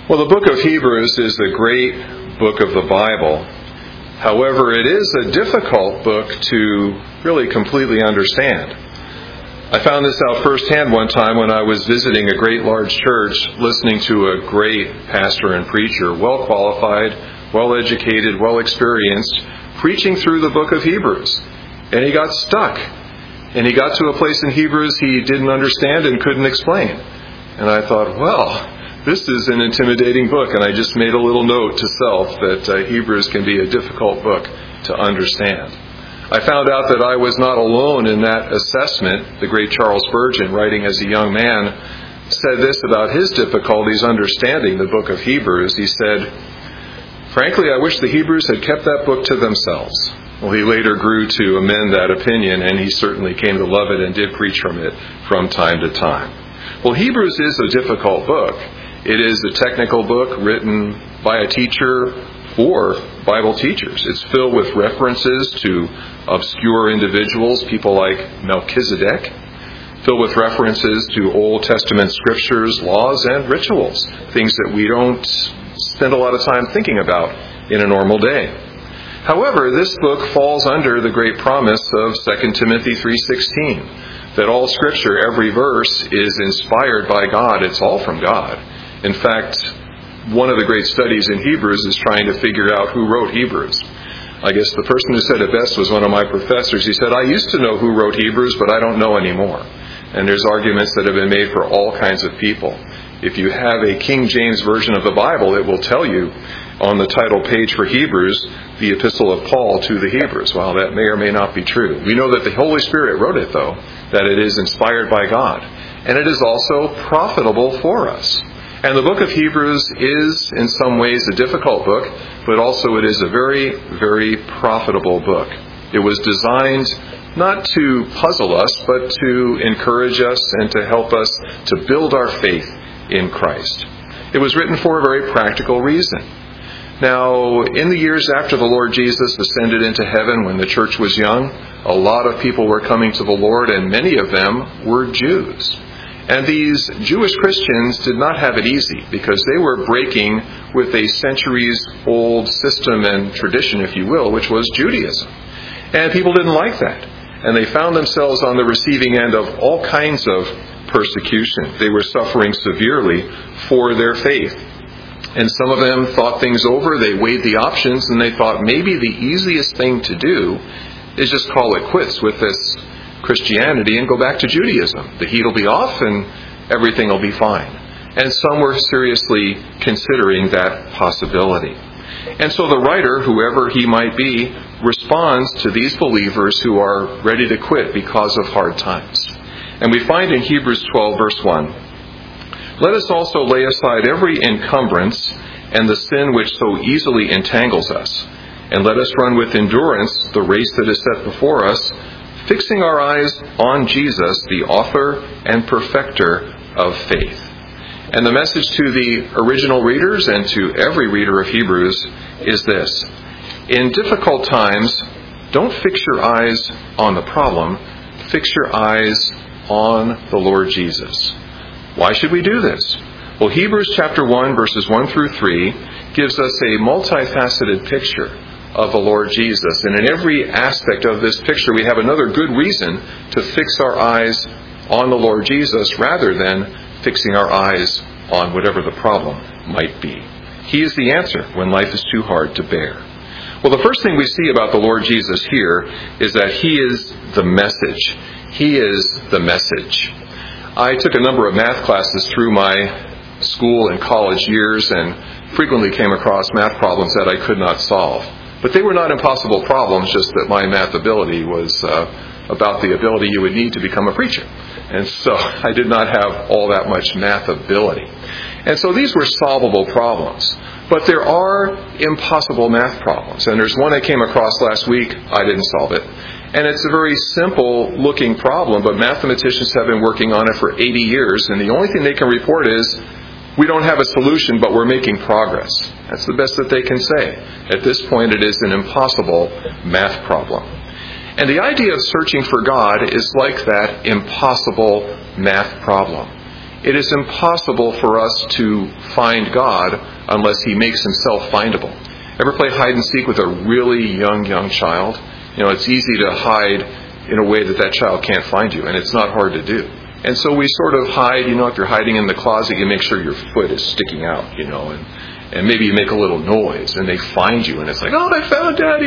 Well, the book of Hebrews is a great book of the Bible. However, it is a difficult book to really completely understand. I found this out firsthand one time when I was visiting a great large church, listening to a great pastor and preacher, well qualified, well educated, well experienced, preaching through the book of Hebrews. And he got stuck. And he got to a place in Hebrews he didn't understand and couldn't explain. And I thought, well, this is an intimidating book, and I just made a little note to self that Hebrews can be a difficult book to understand. I found out that I was not alone in that assessment. The great Charles Spurgeon, writing as a young man, said this about his difficulties understanding the book of Hebrews. He said, "Frankly, I wish the Hebrews had kept that book to themselves." Well, he later grew to amend that opinion, and he certainly came to love it and did preach from it from time to time. Well, Hebrews is a difficult book. It is a technical book written by a teacher for Bible teachers. It's filled with references to obscure individuals, people like Melchizedek, filled with references to Old Testament scriptures, laws, and rituals, things that we don't spend a lot of time thinking about in a normal day. However, this book falls under the great promise of 2 Timothy 3:16, that all scripture, every verse, is inspired by God. It's all from God. In fact, one of the great studies in Hebrews is trying to figure out who wrote Hebrews. I guess the person who said it best was one of my professors. He said, "I used to know who wrote Hebrews, but I don't know anymore." And there's arguments that have been made for all kinds of people. If you have a King James version of the Bible, it will tell you on the title page for Hebrews, the Epistle of Paul to the Hebrews. Well, that may or may not be true. We know that the Holy Spirit wrote it, though, that it is inspired by God. And it is also profitable for us. And the book of Hebrews is, in some ways, a difficult book, but also it is a very, very profitable book. It was designed not to puzzle us, but to encourage us and to help us to build our faith in Christ. It was written for a very practical reason. Now, in the years after the Lord Jesus ascended into heaven, when the church was young, a lot of people were coming to the Lord, and many of them were Jews. And these Jewish Christians did not have it easy, because they were breaking with a centuries-old system and tradition, if you will, which was Judaism. And people didn't like that. And they found themselves on the receiving end of all kinds of persecution. They were suffering severely for their faith. And some of them thought things over. They weighed the options, and they thought maybe the easiest thing to do is just call it quits with this Christianity and go back to Judaism. The heat will be off and everything will be fine. And some were seriously considering that possibility. And so the writer, whoever he might be, responds to these believers who are ready to quit because of hard times. And we find in Hebrews 12, verse 1, "Let us also lay aside every encumbrance and the sin which so easily entangles us, and let us run with endurance the race that is set before us, fixing our eyes on Jesus, the author and perfecter of faith." And the message to the original readers and to every reader of Hebrews is this: in difficult times, don't fix your eyes on the problem, fix your eyes on the Lord Jesus. Why should we do this? Well, Hebrews chapter 1, verses 1 through 3 gives us a multifaceted picture of the Lord Jesus. And in every aspect of this picture, we have another good reason to fix our eyes on the Lord Jesus rather than fixing our eyes on whatever the problem might be. He is the answer when life is too hard to bear. Well, the first thing we see about the Lord Jesus here is that He is the message. He is the message. I took a number of math classes through my school and college years and frequently came across math problems that I could not solve. But they were not impossible problems, just that my math ability was about the ability you would need to become a preacher. And so I did not have all that much math ability. And so these were solvable problems. But there are impossible math problems. And there's one I came across last week. I didn't solve it. And it's a very simple looking problem, but mathematicians have been working on it for 80 years. And the only thing they can report is, we don't have a solution, but we're making progress. That's the best that they can say. At this point, it is an impossible math problem. And the idea of searching for God is like that impossible math problem. It is impossible for us to find God unless he makes himself findable. Ever play hide and seek with a really young child? It's easy to hide in a way that child can't find you, and it's not hard to do. And so we sort of hide, if you're hiding in the closet, you make sure your foot is sticking out, and maybe you make a little noise, and they find you, and it's like, oh, I found Daddy,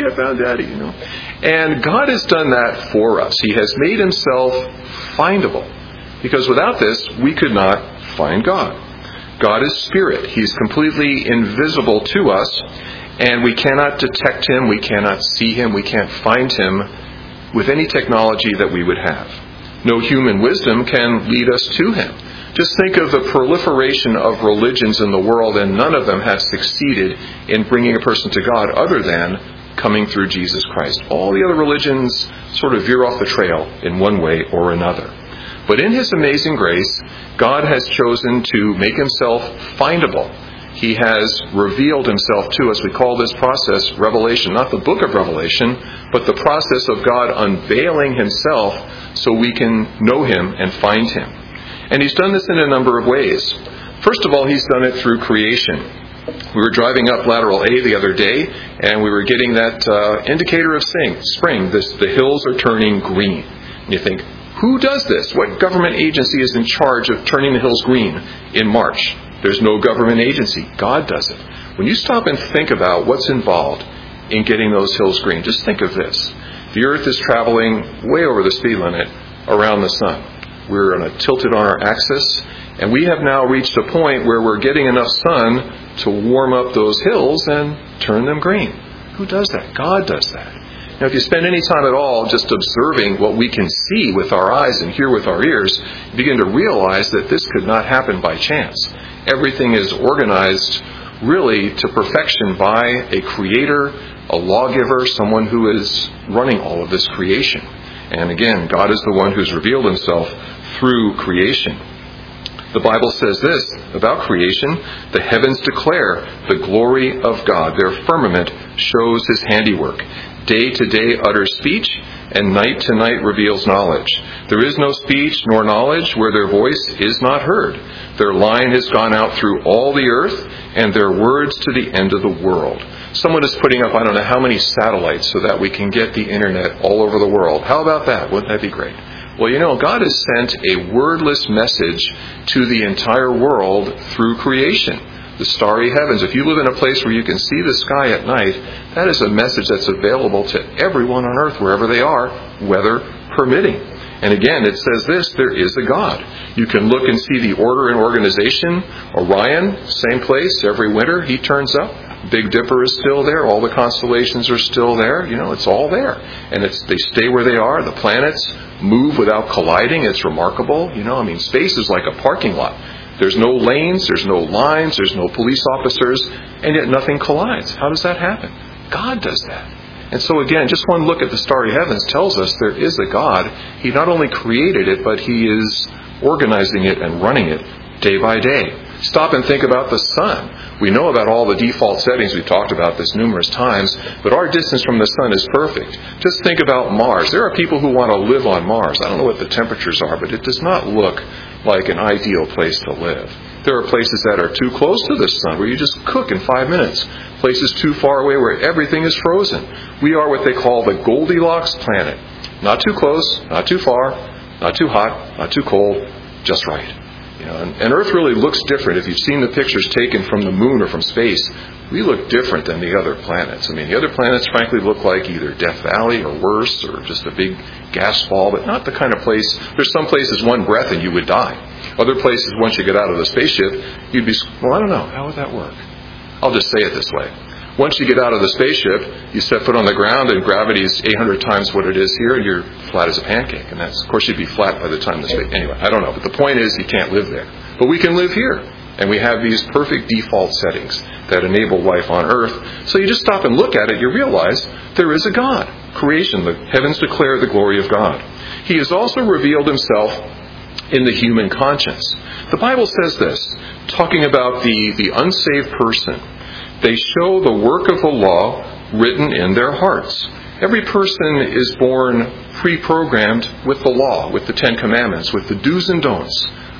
And God has done that for us. He has made himself findable. Because without this, we could not find God. God is spirit. He's completely invisible to us, and we cannot detect him, we cannot see him, we can't find him with any technology that we would have. No human wisdom can lead us to him. Just think of the proliferation of religions in the world, and none of them have succeeded in bringing a person to God other than coming through Jesus Christ. All the other religions sort of veer off the trail in one way or another. But in his amazing grace, God has chosen to make himself findable. He has revealed himself to us. We call this process revelation, not the book of Revelation, but the process of God unveiling himself so we can know him and find him. And he's done this in a number of ways. First of all, he's done it through creation. We were driving up Lateral A the other day, and we were getting that indicator of spring. The hills are turning green. And you think, who does this? What government agency is in charge of turning the hills green in March? There's no government agency. God does it. When you stop and think about what's involved in getting those hills green, just think of this. The earth is traveling way over the speed limit around the sun. We're tilted on our axis, and we have now reached a point where we're getting enough sun to warm up those hills and turn them green. Who does that? God does that. Now, if you spend any time at all just observing what we can see with our eyes and hear with our ears, you begin to realize that this could not happen by chance. Everything is organized really to perfection by a creator, a lawgiver, someone who is running all of this creation. And again, God is the one who's revealed himself through creation. The Bible says this about creation: the heavens declare the glory of God. Their firmament shows his handiwork. Day to day utters speech, and night to night reveals knowledge. There is no speech nor knowledge where their voice is not heard. Their line has gone out through all the earth, and their words to the end of the world. Someone is putting up, I don't know how many satellites so that we can get the internet all over the world. How about that? Wouldn't that be great? Well, God has sent a wordless message to the entire world through creation. The starry heavens. If you live in a place where you can see the sky at night, that is a message that's available to everyone on earth, wherever they are, weather permitting. And again, it says this: there is a God. You can look and see the order and organization. Orion, same place, every winter he turns up. Big Dipper is still there. All the constellations are still there. It's all there. And they stay where they are. The planets move without colliding. It's remarkable. Space is like a parking lot. There's no lanes, there's no lines, there's no police officers, and yet nothing collides. How does that happen? God does that. And so again, just one look at the starry heavens tells us there is a God. He not only created it, but he is organizing it and running it day by day. Stop and think about the sun. We know about all the default settings. We've talked about this numerous times, but our distance from the sun is perfect. Just think about Mars. There are people who want to live on Mars. I don't know what the temperatures are, but it does not look like an ideal place to live. There are places that are too close to the sun where you just cook in 5 minutes. Places too far away where everything is frozen. We are what they call the Goldilocks planet. Not too close, not too far, not too hot, not too cold, just right. And Earth really looks different. If you've seen the pictures taken from the moon or from space, we look different than the other planets. The other planets frankly look like either Death Valley or worse, or just a big gas ball, but not the kind of place. There's some places one breath and you would die. Other places, once you get out of the spaceship, you'd be, I don't know, how would that work? I'll just say it this way. Once you get out of the spaceship, you set foot on the ground and gravity is 800 times what it is here, and you're flat as a pancake. And that's, of course, you'd be flat by the time the space. Anyway, I don't know. But the point is, you can't live there. But we can live here. And we have these perfect default settings that enable life on Earth. So you just stop and look at it, you realize there is a God. Creation, the heavens declare the glory of God. He has also revealed himself in the human conscience. The Bible says this, talking about the unsaved person. They show the work of the law written in their hearts. Every person is born pre-programmed with the law, with the Ten Commandments, with the do's and don'ts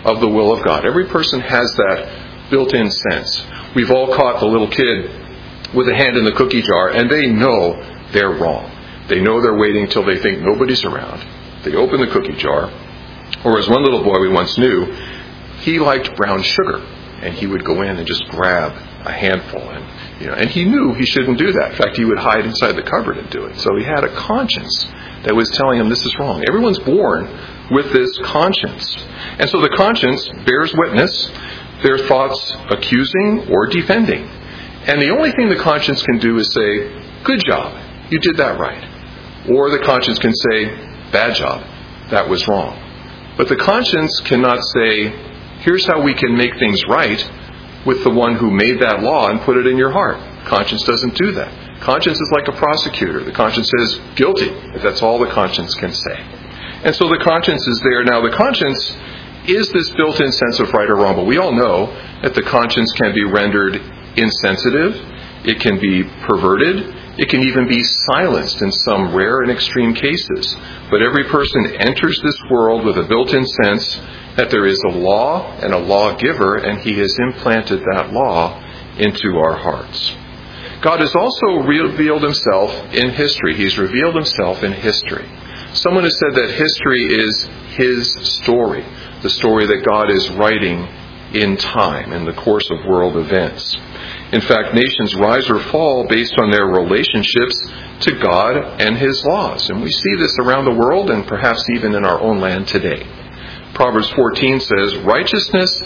of the will of God. Every person has that built-in sense. We've all caught the little kid with a hand in the cookie jar, and they know they're wrong. They know they're waiting till they think nobody's around. They open the cookie jar. Or as one little boy we once knew, he liked brown sugar, and he would go in and just grab a handful, and he knew he shouldn't do that. In fact, he would hide inside the cupboard and do it. So he had a conscience that was telling him this is wrong. Everyone's born with this conscience. And so the conscience bears witness, their thoughts accusing or defending. And the only thing the conscience can do is say, good job, you did that right. Or the conscience can say, bad job, that was wrong. But the conscience cannot say, here's how we can make things right with the one who made that law and put it in your heart. Conscience doesn't do that. Conscience is like a prosecutor. The conscience says, guilty. But that's all the conscience can say. And so the conscience is there. Now, the conscience is this built-in sense of right or wrong. But we all know that the conscience can be rendered insensitive. It can be perverted. It can even be silenced in some rare and extreme cases. But every person enters this world with a built-in sense that there is a law and a lawgiver, and he has implanted that law into our hearts. God has also revealed himself in history. He's revealed himself in history. Someone has said that history is his story, the story that God is writing in time, in the course of world events. In fact, nations rise or fall based on their relationships to God and his laws. And we see this around the world and perhaps even in our own land today. Proverbs 14 says, righteousness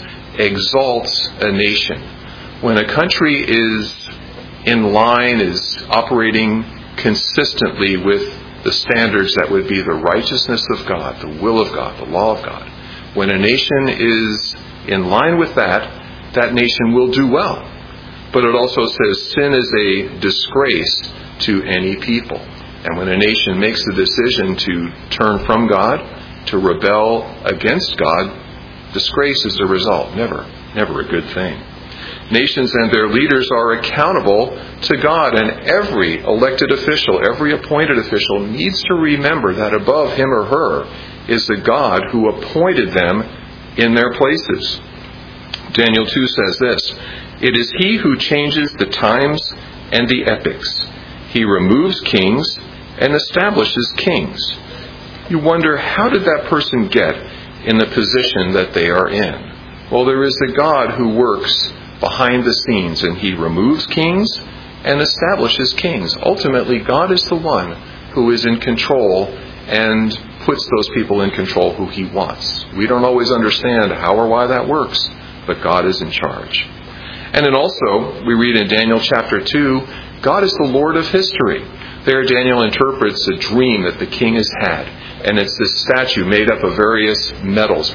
exalts a nation. When a country is in line, is operating consistently with the standards that would be the righteousness of God, the will of God, the law of God. When a nation is in line with that, that nation will do well. But it also says sin is a disgrace to any people. And when a nation makes the decision to turn from God, to rebel against God, disgrace is the result. Never a good thing. Nations and their leaders are accountable to God, and every elected official, every appointed official needs to remember that above him or her is the God who appointed them in their places. Daniel 2 says this, it is he who changes the times and the epochs. He removes kings and establishes kings. You wonder, how did that person get in the position that they are in? Well, there is a God who works behind the scenes, and he removes kings and establishes kings. Ultimately, God is the one who is in control and puts those people in control who he wants. We don't always understand how or why that works, but God is in charge. And then also, we read in Daniel chapter 2, God is the Lord of history. There, Daniel interprets a dream that the king has had. And it's this statue made up of various metals,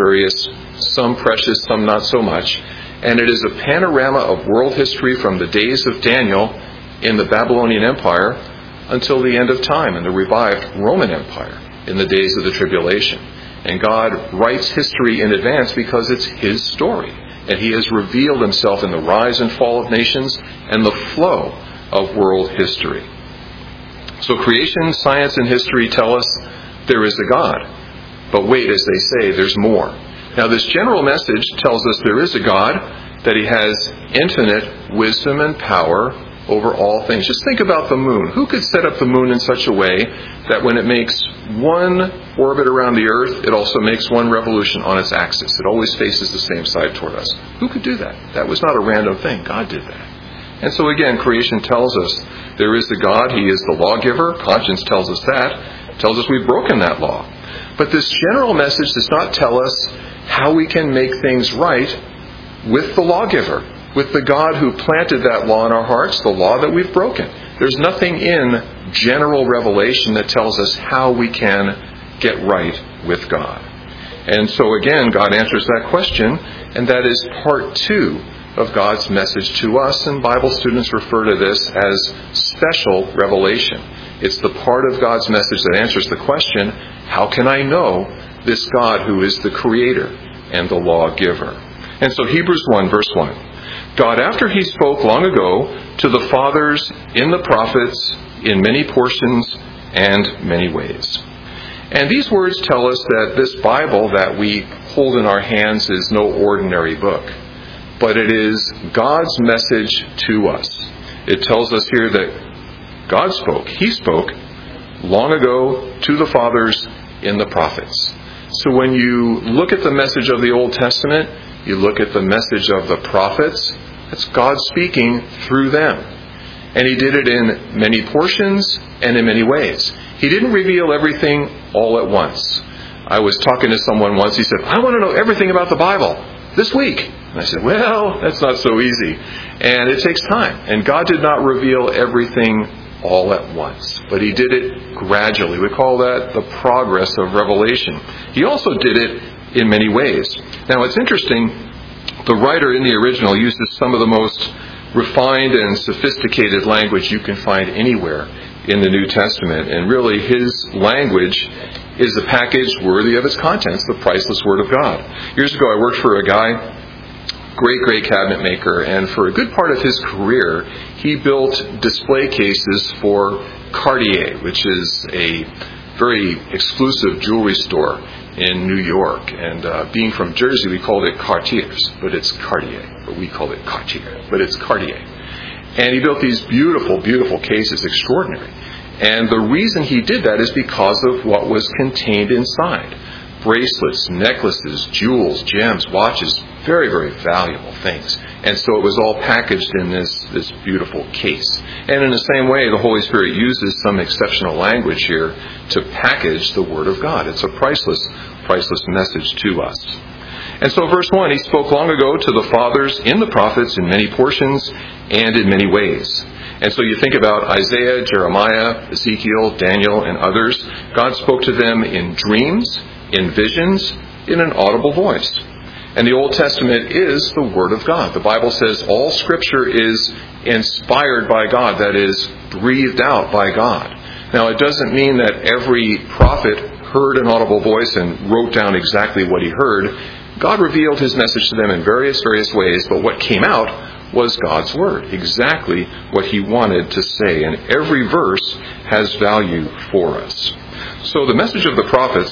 some precious, some not so much. And it is a panorama of world history from the days of Daniel in the Babylonian Empire until the end of time in the revived Roman Empire in the days of the tribulation. And God writes history in advance because it's his story. And he has revealed himself in the rise and fall of nations and the flow of world history. So creation, science, and history tell us there is a God. But wait, as they say, there's more. Now, this general message tells us there is a God, that he has infinite wisdom and power over all things. Just think about the moon. Who could set up the moon in such a way that when it makes one orbit around the earth, it also makes one revolution on its axis? It always faces the same side toward us. Who could do that? That was not a random thing. God did that. And so again, creation tells us there is the God. He is the lawgiver. Conscience tells us that. Tells us we've broken that law. But this general message does not tell us how we can make things right with the lawgiver, with the God who planted that law in our hearts, the law that we've broken. There's nothing in general revelation that tells us how we can get right with God. And so again, God answers that question, and that is part 2 of God's message to us, and Bible students refer to this as special revelation. It's the part of God's message that answers the question, how can I know this God who is the creator and the lawgiver? And so Hebrews 1 verse 1. God, after he spoke long ago to the fathers in the prophets in many portions and many ways. And these words tell us that this Bible that we hold in our hands is no ordinary book, but it is God's message to us. It tells us here that God spoke. He spoke long ago to the fathers in the prophets. So when you look at the message of the Old Testament, you look at the message of the prophets, it's God speaking through them. And He did it in many portions and in many ways. He didn't reveal everything all at once. I was talking to someone once, he said, I want to know everything about the Bible this week. And I said, well, that's not so easy. And it takes time. And God did not reveal everything all at once, but He did it gradually. We call that the progress of revelation. He also did it in many ways. Now, it's interesting, the writer in the original uses some of the most refined and sophisticated language you can find anywhere in the New Testament. And really, his language is a package worthy of its contents, the priceless Word of God. Years ago, I worked for a guy, great cabinet maker, and for a good part of his career, he built display cases for Cartier, which is a very exclusive jewelry store in New York. And being from Jersey, we called it Cartiers, but it's Cartier. But we call it Cartier, but it's Cartier. And he built these beautiful cases, extraordinary. And the reason he did that is because of what was contained inside. Bracelets, necklaces, jewels, gems, watches, very valuable things. And so it was all packaged in this beautiful case. And in the same way, the Holy Spirit uses some exceptional language here to package the Word of God. It's a priceless message to us. And so verse 1, He spoke long ago to the fathers in the prophets in many portions and in many ways. And so you think about Isaiah, Jeremiah, Ezekiel, Daniel, and others. God spoke to them in dreams, in visions, in an audible voice. And the Old Testament is the Word of God. The Bible says all Scripture is inspired by God, that is, breathed out by God. Now, it doesn't mean that every prophet heard an audible voice and wrote down exactly what he heard. God revealed His message to them in various ways, but what came out was God's Word, exactly what He wanted to say. And every verse has value for us. So the message of the prophets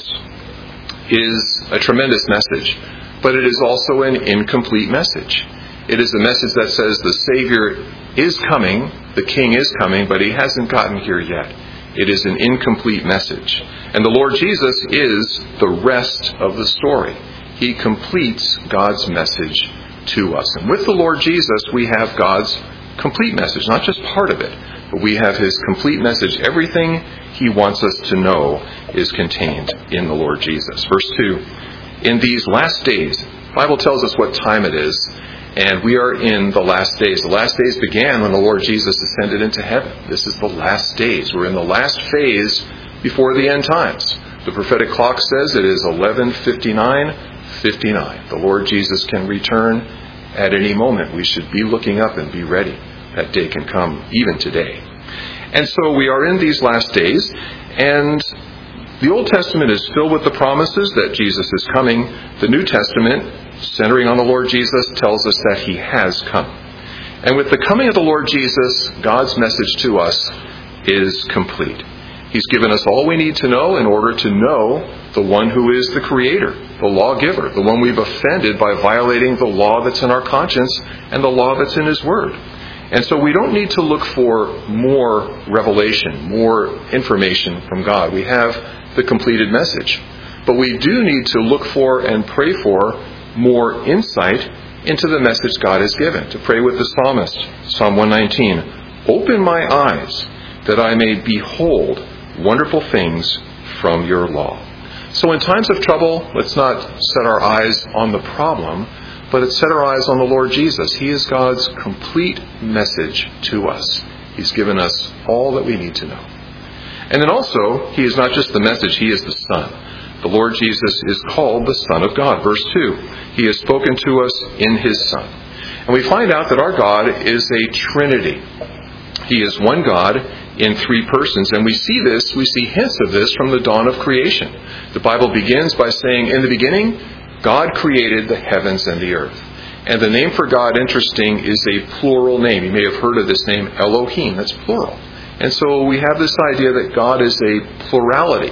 is a tremendous message, but it is also an incomplete message. It is a message that says the Savior is coming, the King is coming, but He hasn't gotten here yet. It is an incomplete message. And the Lord Jesus is the rest of the story. He completes God's message to us. And with the Lord Jesus, we have God's complete message, not just part of it, but we have His complete message. Everything He wants us to know is contained in the Lord Jesus. Verse 2, in these last days, the Bible tells us what time it is, and we are in the last days. The last days began when the Lord Jesus ascended into heaven. This is the last days. We're in the last phase before the end times. The prophetic clock says it is 11:59. The Lord Jesus can return at any moment. We should be looking up and be ready. That day can come even today. And so we are in these last days, and the Old Testament is filled with the promises that Jesus is coming. The New Testament, centering on the Lord Jesus, tells us that He has come. And with the coming of the Lord Jesus, God's message to us is complete. He's given us all we need to know in order to know the one who is the Creator, the lawgiver, the one we've offended by violating the law that's in our conscience and the law that's in His Word. And so we don't need to look for more revelation, more information from God. We have the completed message. But we do need to look for and pray for more insight into the message God has given. To pray with the psalmist, Psalm 119, open my eyes that I may behold wonderful things from your law. So in times of trouble, let's not set our eyes on the problem, but let's set our eyes on the Lord Jesus. He is God's complete message to us. He's given us all that we need to know. And then also, He is not just the message, He is the Son. The Lord Jesus is called the Son of God. Verse 2, He has spoken to us in His Son. And we find out that our God is a Trinity. He is one God in three persons. And we see hints of this from the dawn of creation. The Bible begins by saying, in the beginning, God created the heavens and the earth. And the name for God, interesting, is a plural name. You may have heard of this name, Elohim. That's plural. And so we have this idea that God is a plurality.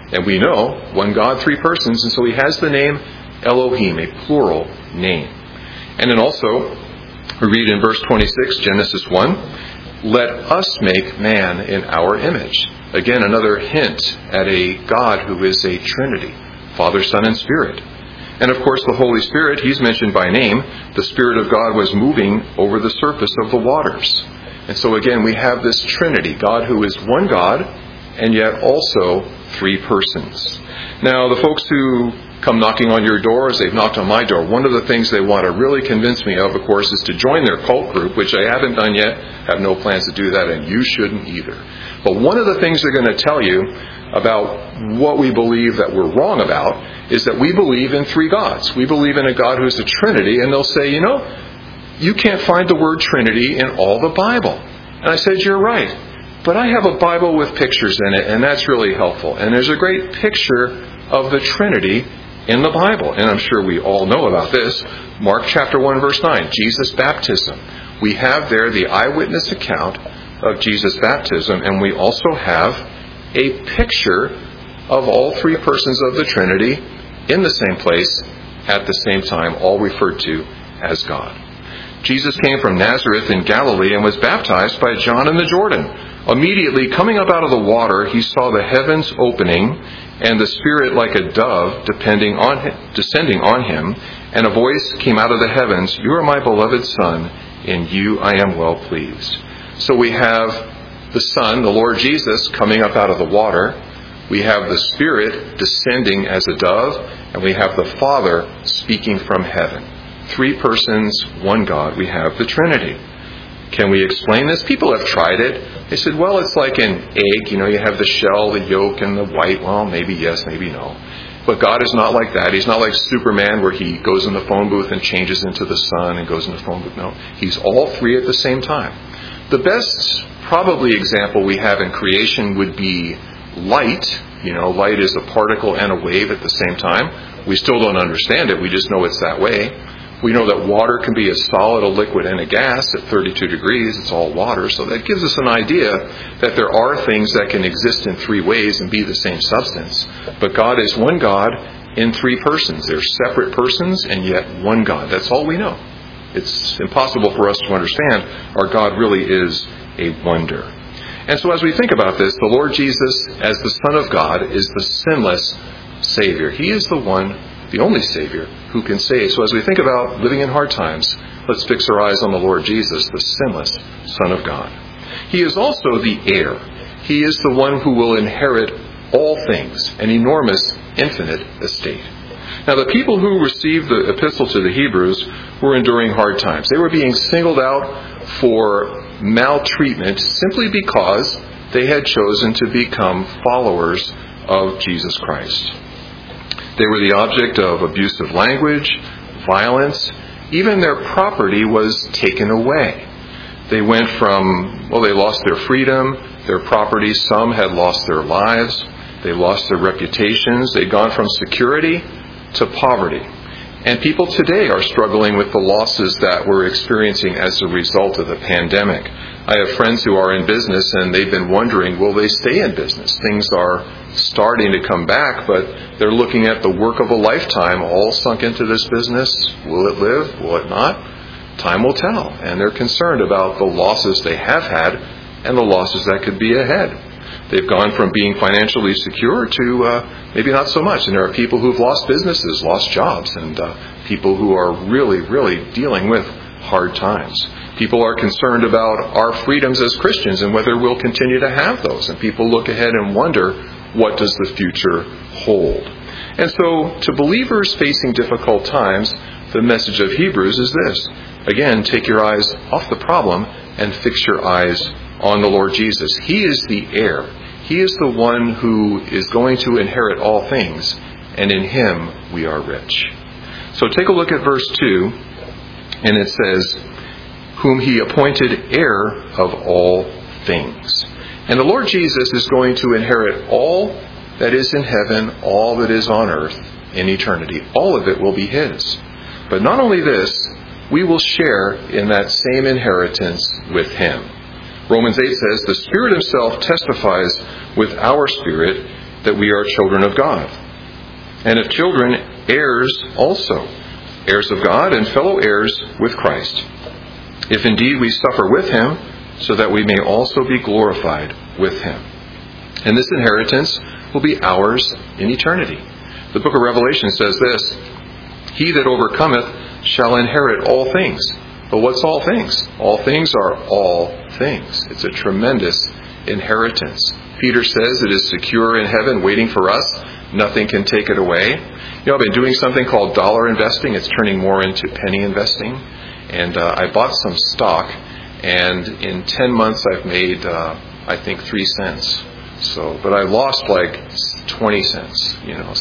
And we know one God, three persons, and so he has the name Elohim, a plural name. And then also, we read in verse 26, Genesis 1, let us make man in our image. Again, another hint at a God who is a Trinity, Father, Son, and Spirit. And of course, the Holy Spirit, he's mentioned by name. The Spirit of God was moving over the surface of the waters. And so again, we have this Trinity, God who is one God, and yet also three persons. Now, the folks who come knocking on your door, as they've knocked on my door, one of the things they want to really convince me of course, is to join their cult group, which I haven't done yet, have no plans to do that, and you shouldn't either. But one of the things they're going to tell you about what we believe that we're wrong about is that we believe in three gods. We believe in a God who's a Trinity, and they'll say, you can't find the word Trinity in all the Bible. And I said, you're right. But I have a Bible with pictures in it, and that's really helpful. And there's a great picture of the Trinity in the Bible. And I'm sure we all know about this. Mark chapter 1, verse 9, Jesus' baptism. We have there the eyewitness account of Jesus' baptism, and we also have a picture of all three persons of the Trinity in the same place at the same time, all referred to as God. Jesus came from Nazareth in Galilee and was baptized by John in the Jordan. Immediately coming up out of the water, he saw the heavens opening and the Spirit like a dove descending on him, and a voice came out of the heavens, you are my beloved Son, in you I am well pleased. So we have the Son, the Lord Jesus, coming up out of the water. We have the Spirit descending as a dove, and we have the Father speaking from heaven. Three persons, one God. We have the Trinity. Can we explain this? People have tried it. They said, well, it's like an egg. You have the shell, the yolk, and the white. Well, maybe yes, maybe no. But God is not like that. He's not like Superman where he goes in the phone booth and changes into the sun and goes in the phone booth. No, he's all three at the same time. The best probably example we have in creation would be light. Light is a particle and a wave at the same time. We still don't understand it. We just know it's that way. We know that water can be a solid, a liquid, and a gas at 32 degrees. It's all water. So that gives us an idea that there are things that can exist in three ways and be the same substance. But God is one God in three persons. They're separate persons and yet one God. That's all we know. It's impossible for us to understand. Our God really is a wonder. And so as we think about this, the Lord Jesus, as the Son of God, is the sinless Savior. He is the one, the only Savior, who can save. So as we think about living in hard times, let's fix our eyes on the Lord Jesus, the sinless Son of God. He is also the heir. He is the one who will inherit all things, an enormous, infinite estate. Now, the people who received the epistle to the Hebrews were enduring hard times. They were being singled out for maltreatment simply because they had chosen to become followers of Jesus Christ. They were the object of abusive language, violence. Even their property was taken away. They went from, they lost their freedom, their property. Some had lost their lives. They lost their reputations. They'd gone from security to poverty. And people today are struggling with the losses that we're experiencing as a result of the pandemic. I have friends who are in business and they've been wondering, will they stay in business? Things are starting to come back, but they're looking at the work of a lifetime all sunk into this business. Will it live? Will it not? Time will tell. And they're concerned about the losses they have had and the losses that could be ahead. They've gone from being financially secure to maybe not so much. And there are people who've lost businesses, lost jobs, and people who are really, really dealing with hard times. People are concerned about our freedoms as Christians and whether we'll continue to have those. And people look ahead and wonder, what does the future hold? And so, to believers facing difficult times, the message of Hebrews is this. Again, take your eyes off the problem and fix your eyes on the Lord Jesus. He is the heir. He is the one who is going to inherit all things, and in Him we are rich. So take a look at verse 2, and it says, whom He appointed heir of all things. And the Lord Jesus is going to inherit all that is in heaven, all that is on earth in eternity. All of it will be His. But not only this, we will share in that same inheritance with Him. Romans 8 says, the Spirit Himself testifies with our spirit that we are children of God. And if children, heirs also, heirs of God and fellow heirs with Christ. If indeed we suffer with him, so that we may also be glorified with him. And this inheritance will be ours in eternity. The book of Revelation says this, he that overcometh shall inherit all things. But what's all things? All things are all things. It's a tremendous inheritance. Peter says it is secure in heaven waiting for us. Nothing can take it away. You know, I've been doing something called dollar investing. It's turning more into penny investing. And I bought some stock, and in 10 months I've made, I think, 3 cents. So, but I lost like 20 cents,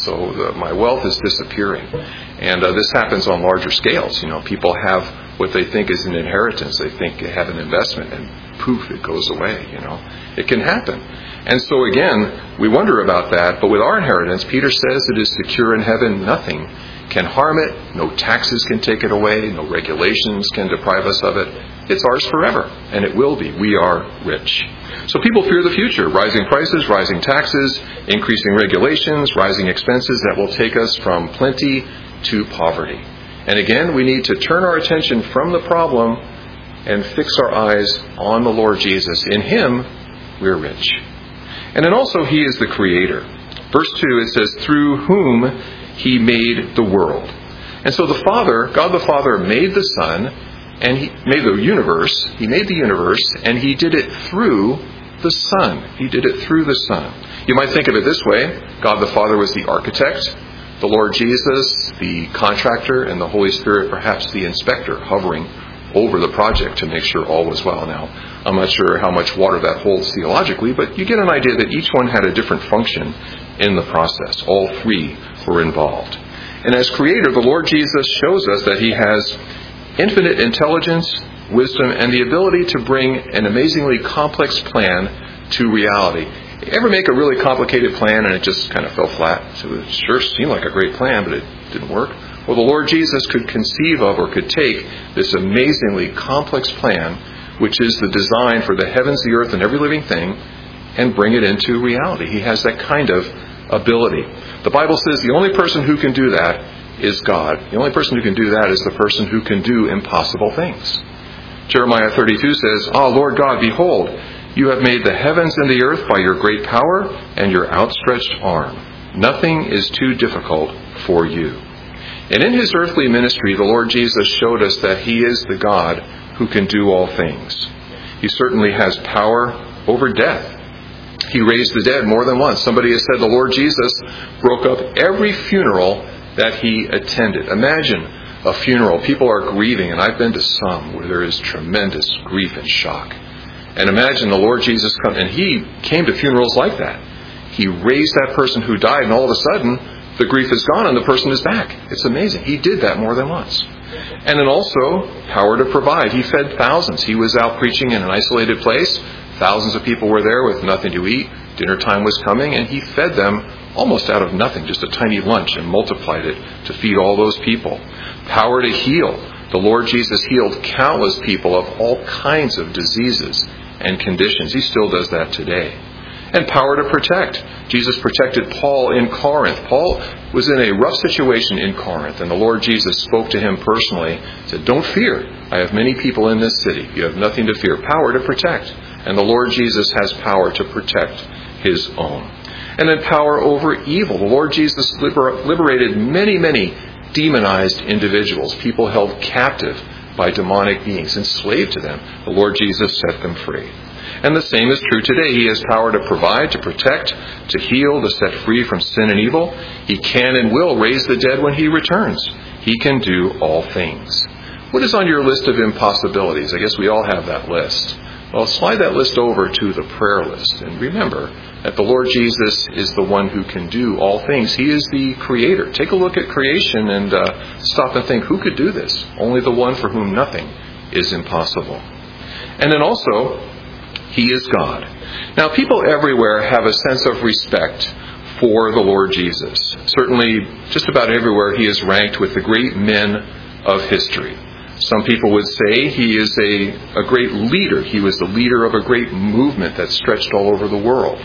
so my wealth is disappearing. And this happens on larger scales. People have what they think is an inheritance. They think they have an investment, and poof, it goes away, It can happen. And so again, we wonder about that, but with our inheritance, Peter says it is secure in heaven. Nothing can harm it. No taxes can take it away. No regulations can deprive us of it. It's ours forever, and it will be. We are rich. So people fear the future. Rising prices, rising taxes, increasing regulations, rising expenses that will take us from plenty to poverty. And again, we need to turn our attention from the problem and fix our eyes on the Lord Jesus. In him, we're rich. And then also, he is the creator. Verse 2, it says, through whom he made the world. And so the Father, God the Father, made the Son, and he made the universe. He made the universe, and he did it through the Son. He did it through the Son. You might think of it this way. God the Father was the architect, the Lord Jesus, the contractor, and the Holy Spirit, perhaps the inspector, hovering over the project to make sure all was well. Now, I'm not sure how much water that holds theologically, but you get an idea that each one had a different function in the process. All three were involved. And as creator, the Lord Jesus shows us that he has infinite intelligence, wisdom, and the ability to bring an amazingly complex plan to reality. You ever make a really complicated plan and it just kind of fell flat? So it sure seemed like a great plan, but it didn't work. Well, the Lord Jesus could conceive of or could take this amazingly complex plan, which is the design for the heavens, the earth, and every living thing, and bring it into reality. He has that kind of ability. The Bible says the only person who can do that is God. The only person who can do that is the person who can do impossible things. Jeremiah 32 says, Ah, Lord God, behold, you have made the heavens and the earth by your great power and your outstretched arm. Nothing is too difficult for you. And in his earthly ministry, the Lord Jesus showed us that he is the God who can do all things. He certainly has power over death. He raised the dead more than once. Somebody has said the Lord Jesus broke up every funeral that he attended. Imagine a funeral. People are grieving, and I've been to some where there is tremendous grief and shock. And imagine the Lord Jesus come, and he came to funerals like that. He raised that person who died, and all of a sudden, the grief is gone and the person is back. It's amazing. He did that more than once. And then also, power to provide. He fed thousands. He was out preaching in an isolated place. Thousands of people were there with nothing to eat. Dinner time was coming, and he fed them almost out of nothing, just a tiny lunch, and multiplied it to feed all those people. Power to heal. The Lord Jesus healed countless people of all kinds of diseases and conditions. He still does that today. And power to protect. Jesus protected Paul in Corinth. Paul was in a rough situation in Corinth, and the Lord Jesus spoke to him personally, said, don't fear. I have many people in this city. You have nothing to fear. Power to protect. And the Lord Jesus has power to protect his own. And then power over evil. The Lord Jesus liberated many, many demonized individuals, people held captive by demonic beings, enslaved to them. The Lord Jesus set them free. And the same is true today. He has power to provide, to protect, to heal, to set free from sin and evil. He can and will raise the dead when he returns. He can do all things. What is on your list of impossibilities? I guess we all have that list. Well, slide that list over to the prayer list. And remember that the Lord Jesus is the one who can do all things. He is the creator. Take a look at creation and stop and think, who could do this? Only the one for whom nothing is impossible. And then also, he is God. Now, people everywhere have a sense of respect for the Lord Jesus. Certainly, just about everywhere, he is ranked with the great men of history. Some people would say he is a great leader. He was the leader of a great movement that stretched all over the world.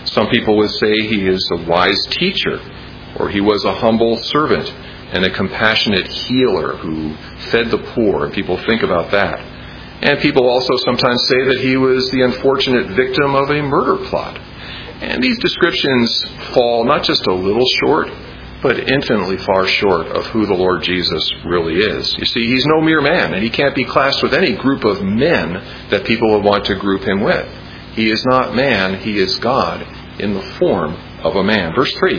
Some people would say he is a wise teacher, or he was a humble servant and a compassionate healer who fed the poor. People think about that. And people also sometimes say that he was the unfortunate victim of a murder plot. And these descriptions fall not just a little short, but infinitely far short of who the Lord Jesus really is. You see, he's no mere man, and he can't be classed with any group of men that people would want to group him with. He is not man, he is God in the form of a man. Verse 3.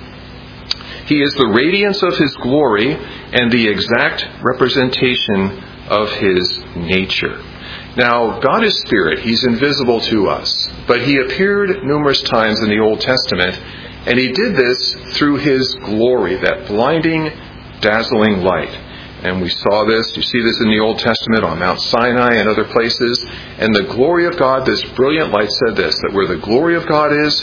He is the radiance of his glory and the exact representation of his nature. Now, God is spirit. He's invisible to us. But he appeared numerous times in the Old Testament, and he did this through his glory, that blinding, dazzling light. And we saw this, you see this in the Old Testament on Mount Sinai and other places. And the glory of God, this brilliant light said this, that where the glory of God is.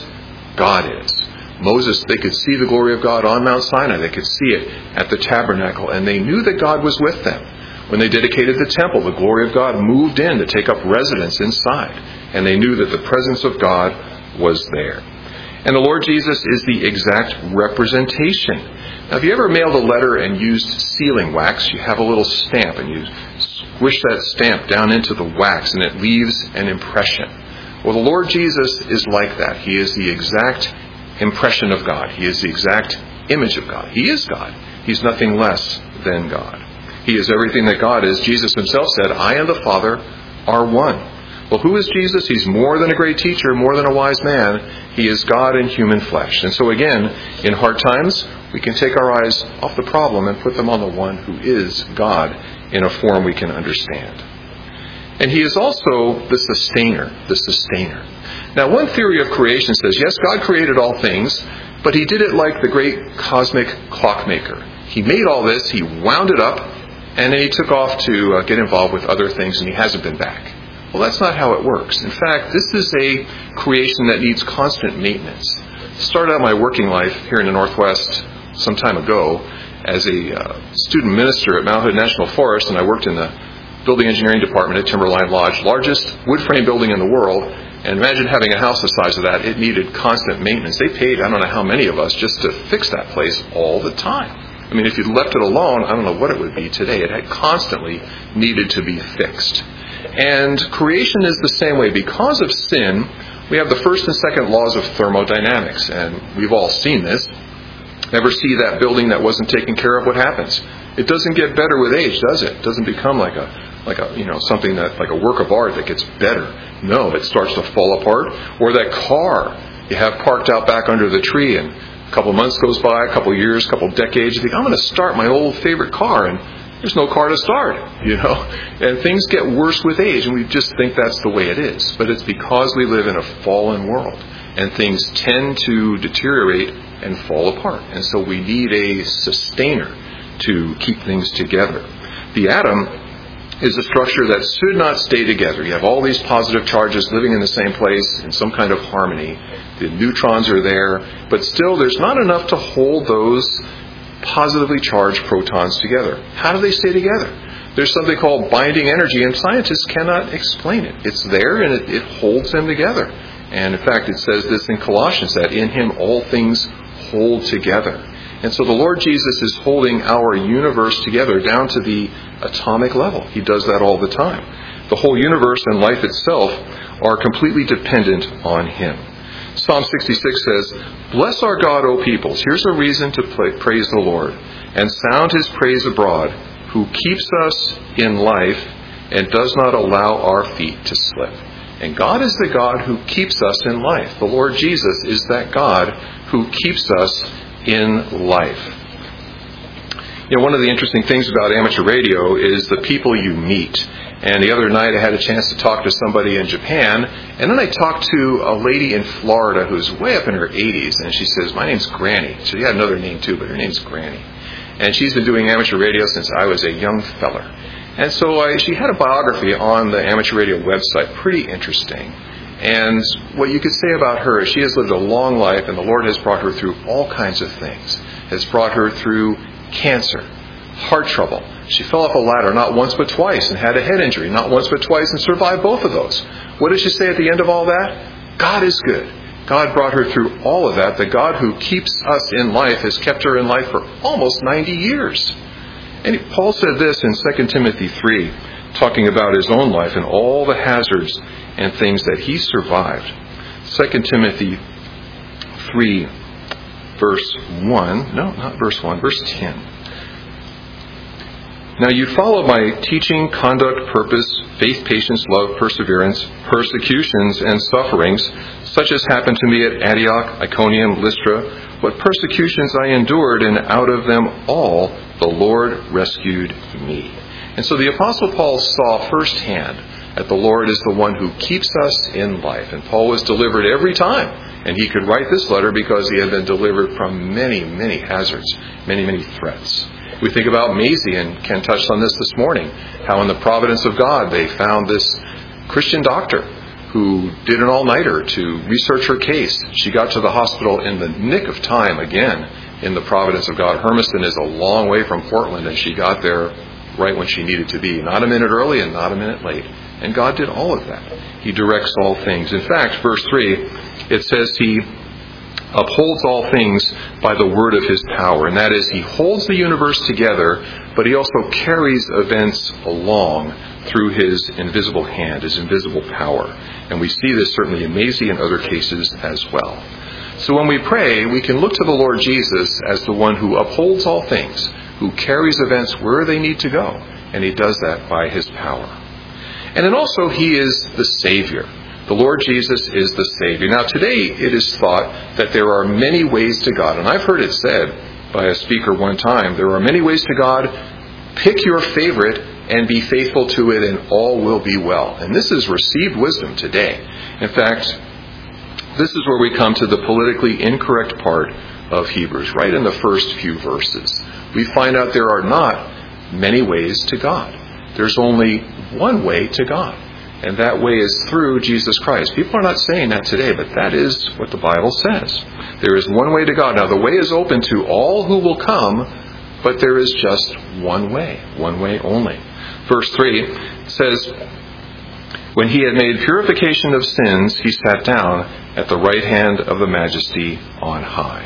Moses, they could see the glory of God on Mount Sinai. They could see it at the tabernacle. And they knew that God was with them. When they dedicated the temple, the glory of God moved in to take up residence inside. And they knew that the presence of God was there. And the Lord Jesus is the exact representation. Now, if you ever mailed a letter and used sealing wax, you have a little stamp and you squish that stamp down into the wax and it leaves an impression. Well, the Lord Jesus is like that. He is the exact impression of God. He is the exact image of God. He is God. He's nothing less than God. He is everything that God is. Jesus himself said, I and the Father are one. Well, who is Jesus? He's more than a great teacher, more than a wise man. He is God in human flesh. And so again, in hard times, we can take our eyes off the problem and put them on the one who is God in a form we can understand. And he is also the sustainer. Now, one theory of creation says, yes, God created all things, but he did it like the great cosmic clockmaker. He made all this, he wound it up, and then he took off to get involved with other things, and he hasn't been back. Well, that's not how it works. In fact, this is a creation that needs constant maintenance. I started out my working life here in the Northwest some time ago as a student minister at Mount Hood National Forest, and I worked in the building engineering department at Timberline Lodge, largest wood frame building in the world. And imagine having a house the size of that. It needed constant maintenance. They paid, I don't know how many of us, just to fix that place all the time. I mean, if you'd left it alone, I don't know what it would be today. It had constantly needed to be fixed. And creation is the same way. Because of sin, we have the first and second laws of thermodynamics. And we've all seen this. Ever see that building that wasn't taken care of? What happens? It doesn't get better with age, does it? It doesn't become like a something that like a work of art that gets better. No, it starts to fall apart. Or that car you have parked out back under the tree, and a couple of months goes by, a couple of years, a couple of decades, you think, I'm going to start my old favorite car, and there's no car to start, And things get worse with age, and we just think that's the way it is. But it's because we live in a fallen world, and things tend to deteriorate and fall apart. And so we need a sustainer to keep things together. The atom is a structure that should not stay together. You have all these positive charges living in the same place in some kind of harmony. The neutrons are there, but still there's not enough to hold those positively charged protons together. How do they stay together? There's something called binding energy, and scientists cannot explain it. It's there, and it holds them together. And in fact, it says this in Colossians, that in him all things hold together. And so the Lord Jesus is holding our universe together down to the atomic level. He does that all the time. The whole universe and life itself are completely dependent on him. Psalm 66 says, Bless our God, O peoples. Here's a reason to praise the Lord, and sound his praise abroad, who keeps us in life and does not allow our feet to slip. And God is the God who keeps us in life. The Lord Jesus is that God who keeps us in life. One of the interesting things about amateur radio is the people you meet. And the other night I had a chance to talk to somebody in Japan, and then I talked to a lady in Florida who's way up in her 80s, and she says, my name's Granny. She had another name too, but her name's Granny. And she's been doing amateur radio since I was a young feller. And so she had a biography on the amateur radio website, pretty interesting. And what you could say about her is she has lived a long life, and the Lord has brought her through all kinds of things. Has brought her through cancer, heart trouble. She fell off a ladder not once but twice and had a head injury not once but twice and survived both of those. What does she say at the end of all that? God is good. God brought her through all of that. The God who keeps us in life has kept her in life for almost 90 years. And Paul said this in 2 Timothy 3, talking about his own life and all the hazards and things that he survived. 2 Timothy 3, verse 1. No, not verse 1, verse 10. Now you follow my teaching, conduct, purpose, faith, patience, love, perseverance, persecutions, and sufferings, such as happened to me at Antioch, Iconium, Lystra, what persecutions I endured, and out of them all the Lord rescued me. And so the Apostle Paul saw firsthand that the Lord is the one who keeps us in life. And Paul was delivered every time. And he could write this letter because he had been delivered from many, many hazards, many, many threats. We think about Maisie, and Ken touched on this morning, how in the providence of God they found this Christian doctor who did an all-nighter to research her case. She got to the hospital in the nick of time, again, in the providence of God. Hermiston is a long way from Portland, and she got there right when she needed to be. Not a minute early and not a minute late. And God did all of that. He directs all things. In fact, verse 3, it says he upholds all things by the word of his power. And that is, he holds the universe together, but he also carries events along through his invisible hand, his invisible power. And we see this certainly in Maisie and other cases as well. So when we pray, we can look to the Lord Jesus as the one who upholds all things, who carries events where they need to go. And he does that by his power. And then also he is the Savior. The Lord Jesus is the Savior. Now today it is thought that there are many ways to God. And I've heard it said by a speaker one time, there are many ways to God. Pick your favorite and be faithful to it, and all will be well. And this is received wisdom today. In fact, this is where we come to the politically incorrect part of Hebrews, right in the first few verses. We find out there are not many ways to God. There's only one way to God. And that way is through Jesus Christ. People are not saying that today, but that is what the Bible says. There is one way to God. Now, the way is open to all who will come, but there is just one way only. Verse 3 says, when he had made purification of sins, he sat down at the right hand of the Majesty on high.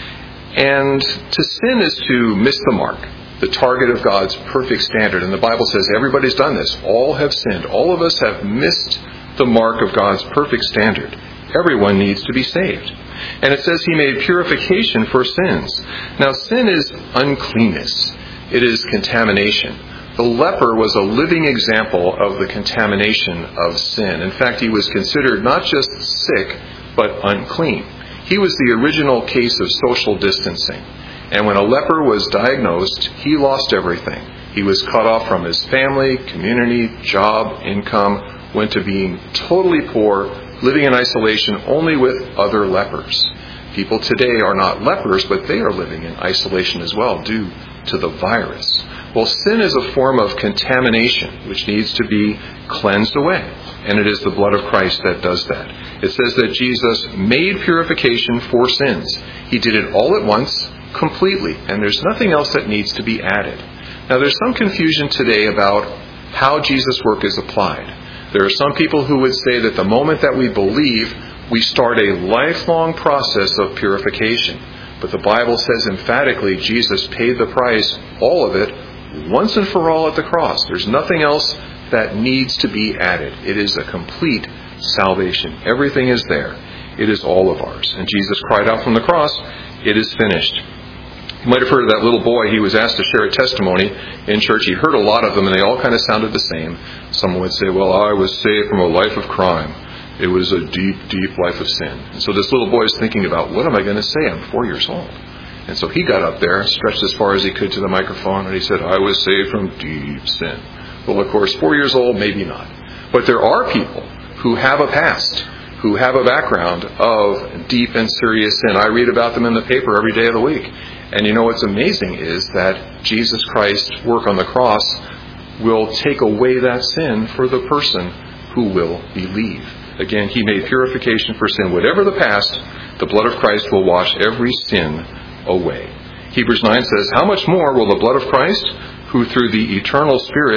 And to sin is to miss the mark, the target of God's perfect standard. And the Bible says everybody's done this. All have sinned. All of us have missed the mark of God's perfect standard. Everyone needs to be saved. And it says he made purification for sins. Now, sin is uncleanness. It is contamination. The leper was a living example of the contamination of sin. In fact, he was considered not just sick, but unclean. He was the original case of social distancing. And when a leper was diagnosed, he lost everything. He was cut off from his family, community, job, income, went to being totally poor, living in isolation only with other lepers. People today are not lepers, but they are living in isolation as well due to the virus. Well, sin is a form of contamination which needs to be cleansed away. And it is the blood of Christ that does that. It says that Jesus made purification for sins. He did it all at once, completely, and there's nothing else that needs to be added. Now, there's some confusion today about how Jesus' work is applied. There are some people who would say that the moment that we believe, we start a lifelong process of purification. But the Bible says emphatically Jesus paid the price, all of it, once and for all at the cross. There's nothing else that needs to be added. It is a complete salvation. Everything is there. It is all of ours. And Jesus cried out from the cross, "It is finished." You might have heard of that little boy. He was asked to share a testimony in church. He heard a lot of them, and they all kind of sounded the same. Someone would say, well, I was saved from a life of crime. It was a deep, deep life of sin. And so this little boy is thinking about, what am I going to say? I'm 4 years old. And so he got up there, stretched as far as he could to the microphone, and he said, I was saved from deep sin. Well, of course, 4 years old, maybe not. But there are people who have a past, who have a background of deep and serious sin. I read about them in the paper every day of the week. And you know what's amazing is that Jesus Christ's work on the cross will take away that sin for the person who will believe. Again, he made purification for sin. Whatever the past, the blood of Christ will wash every sin away. Hebrews 9 says, how much more will the blood of Christ, who through the eternal Spirit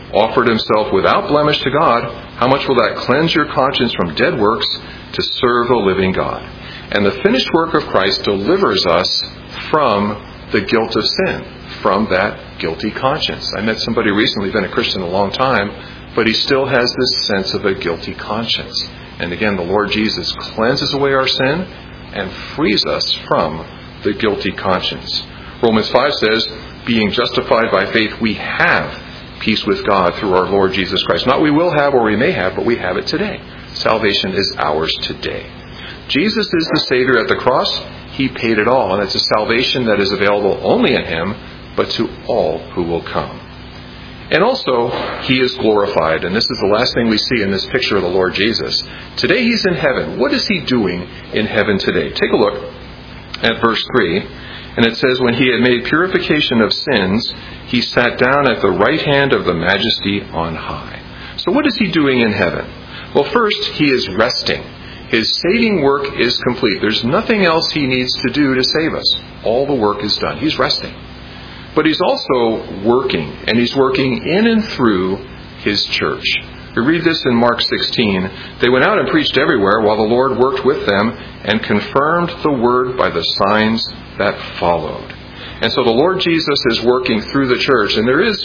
offered himself without blemish to God, how much will that cleanse your conscience from dead works to serve the living God? And the finished work of Christ delivers us from the guilt of sin, from that guilty conscience. I met somebody recently, been a Christian a long time, but he still has this sense of a guilty conscience. And again, the Lord Jesus cleanses away our sin and frees us from the guilty conscience. Romans 5 says, being justified by faith, we have peace with God through our Lord Jesus Christ. Not we will have or we may have, but we have it today. Salvation is ours today. Jesus is the Savior at the cross. He paid it all, and it's a salvation that is available only in Him, but to all who will come. And also, He is glorified, and this is the last thing we see in this picture of the Lord Jesus. Today He's in heaven. What is He doing in heaven today? Take a look at verse 3, and it says, when He had made purification of sins, He sat down at the right hand of the Majesty on high. So what is He doing in heaven? Well, first, He is resting. His saving work is complete. There's nothing else He needs to do to save us. All the work is done. He's resting. But He's also working, and He's working in and through His church. We read this in Mark 16. They went out and preached everywhere while the Lord worked with them and confirmed the word by the signs that followed. And so the Lord Jesus is working through the church. And there is,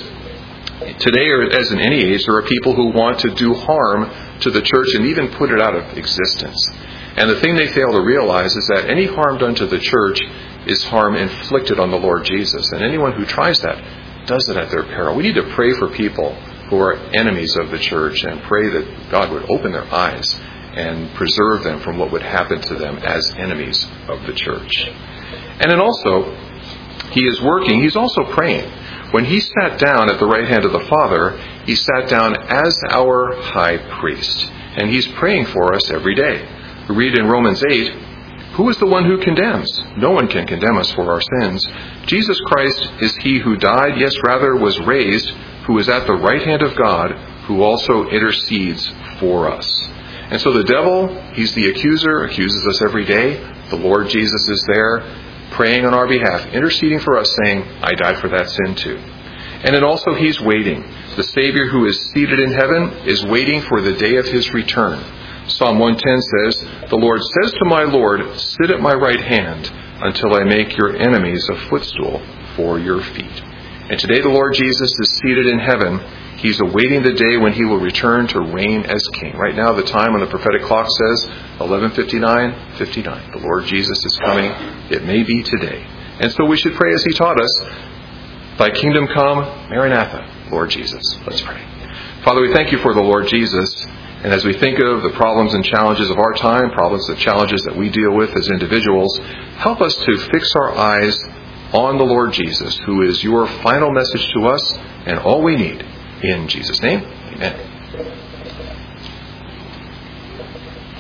today or as in any age, there are people who want to do harm to the church and even put it out of existence. And the thing they fail to realize is that any harm done to the church is harm inflicted on the Lord Jesus. And anyone who tries that does it at their peril. We need to pray for people who are enemies of the church and pray that God would open their eyes and preserve them from what would happen to them as enemies of the church. And then also, He is working. He's also praying. When He sat down at the right hand of the Father, He sat down as our high priest. And He's praying for us every day. We read in Romans 8, who is the one who condemns? No one can condemn us for our sins. Jesus Christ is He who died, yes, rather was raised, who is at the right hand of God, who also intercedes for us. And so the devil, he's the accuser, accuses us every day. The Lord Jesus is there, praying on our behalf, interceding for us, saying, I died for that sin too. And then also He's waiting. The Savior who is seated in heaven is waiting for the day of His return. Psalm 110 says, the Lord says to my Lord, sit at my right hand until I make your enemies a footstool for your feet. And today the Lord Jesus is seated in heaven. He's awaiting the day when He will return to reign as King. Right now the time on the prophetic clock says 11:59. The Lord Jesus is coming. It may be today. And so we should pray as He taught us, Thy kingdom come, Maranatha, Lord Jesus. Let's pray. Father, we thank You for the Lord Jesus. And as we think of the problems and challenges of our time, problems and challenges that we deal with as individuals, help us to fix our eyes on the Lord Jesus, who is Your final message to us and all we need. In Jesus' name, amen.